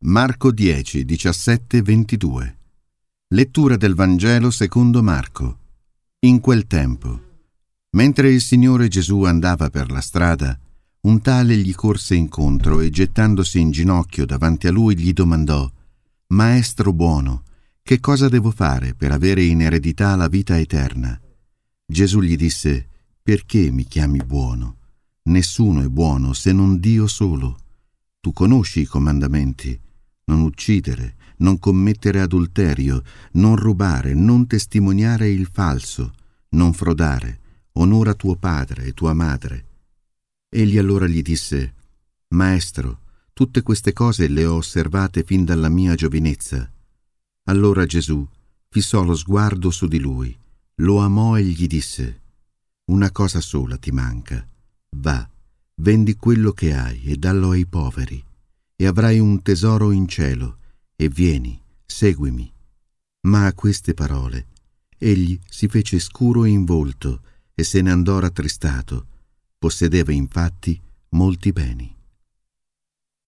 Marco 10, 17, 22. Lettura del Vangelo secondo Marco. In quel tempo, mentre il Signore Gesù andava per la strada, un tale gli corse incontro e gettandosi in ginocchio davanti a lui gli domandò: «Maestro buono, che cosa devo fare per avere in eredità la vita eterna?» Gesù gli disse: «Perché mi chiami buono? Nessuno è buono se non Dio solo. Tu conosci i comandamenti: non uccidere, non commettere adulterio, non rubare, non testimoniare il falso, non frodare, onora tuo padre e tua madre». Egli allora gli disse: «Maestro, tutte queste cose le ho osservate fin dalla mia giovinezza». Allora Gesù fissò lo sguardo su di lui, lo amò e gli disse: «Una cosa sola ti manca. Va, vendi quello che hai e dallo ai poveri, e avrai un tesoro in cielo, e vieni, seguimi». Ma a queste parole egli si fece scuro in volto e se ne andò rattristato. Possedeva infatti molti beni.